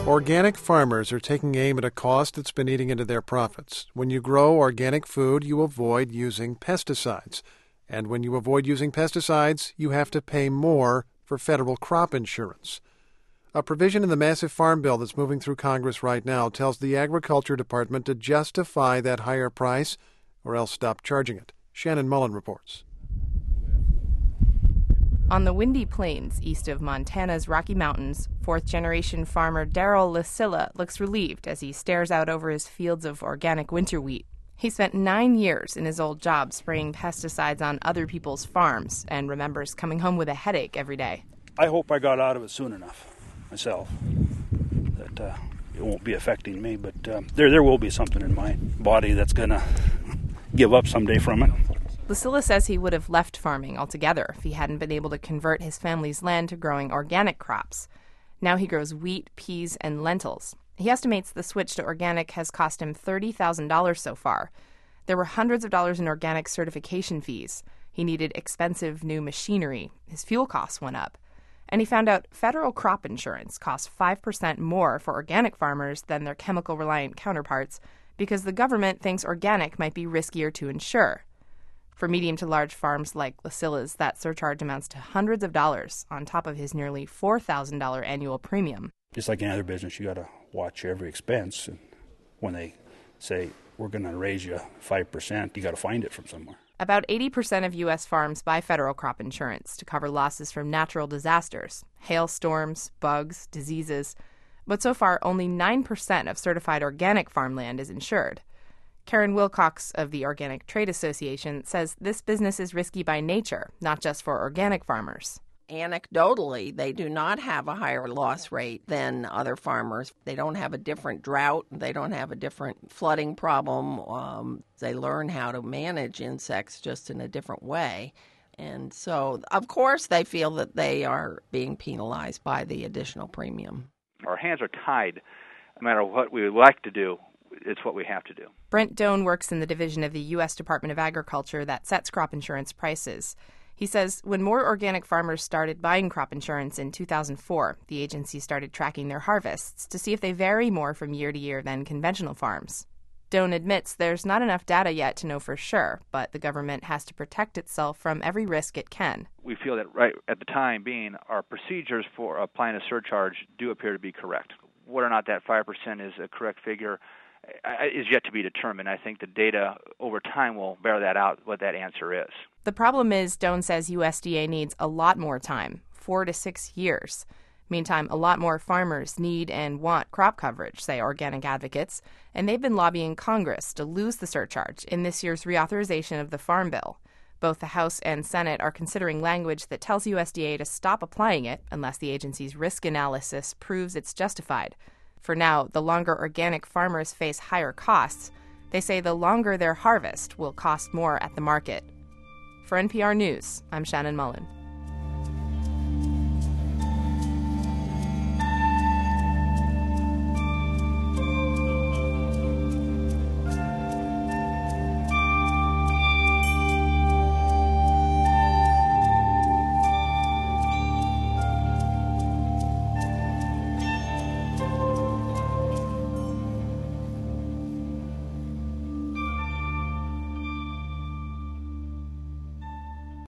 Organic farmers are taking aim at a cost that's been eating into their profits. When you grow organic food, you avoid using pesticides. And when you avoid using pesticides, you have to pay more for federal crop insurance. A provision in the massive farm bill that's moving through Congress right now tells the Agriculture Department to justify that higher price or else stop charging it. Shannon Mullen reports. On the windy plains east of Montana's Rocky Mountains, fourth-generation farmer Daryl Lasilla looks relieved as he stares out over his fields of organic winter wheat. He spent 9 years in his old job spraying pesticides on other people's farms and remembers coming home with a headache every day. I hope I got out of it soon enough myself that it won't be affecting me, but there will be something in my body that's going to give up someday from it. Lasilla says he would have left farming altogether if he hadn't been able to convert his family's land to growing organic crops. Now he grows wheat, peas, and lentils. He estimates the switch to organic has cost him $30,000 so far. There were hundreds of dollars in organic certification fees. He needed expensive new machinery. His fuel costs went up. And he found out federal crop insurance costs 5% more for organic farmers than their chemical-reliant counterparts because the government thinks organic might be riskier to insure. For medium to large farms like Lasilla's, that surcharge amounts to hundreds of dollars on top of his nearly $4,000 annual premium. Just like any other business, you got to watch every expense. And when they say, we're going to raise you 5%, you got to find it from somewhere. About 80% of U.S. farms buy federal crop insurance to cover losses from natural disasters, hailstorms, bugs, diseases. But so far, only 9% of certified organic farmland is insured. Karen Wilcox of the Organic Trade Association says this business is risky by nature, not just for organic farmers. Anecdotally, they do not have a higher loss rate than other farmers. They don't have a different drought. They don't have a different flooding problem. They learn how to manage insects just in a different way. And so, of course, they feel that they are being penalized by the additional premium. Our hands are tied. No matter what we would like to do, it's what we have to do. Brent Doan works in the division of the U.S. Department of Agriculture that sets crop insurance prices. He says when more organic farmers started buying crop insurance in 2004, the agency started tracking their harvests to see if they vary more from year to year than conventional farms. Doan admits there's not enough data yet to know for sure, but the government has to protect itself from every risk it can. We feel that right at the time being, our procedures for applying a surcharge do appear to be correct. Whether or not that 5% is a correct figure is yet to be determined. I think the data over time will bear that out, what that answer is. The problem is, Doan says USDA needs a lot more time, 4 to 6 years. Meantime, a lot more farmers need and want crop coverage, say organic advocates, and they've been lobbying Congress to lose the surcharge in this year's reauthorization of the Farm Bill. Both the House and Senate are considering language that tells USDA to stop applying it unless the agency's risk analysis proves it's justified. For now, the longer organic farmers face higher costs, they say the longer their harvest will cost more at the market. For NPR News, I'm Shannon Mullen.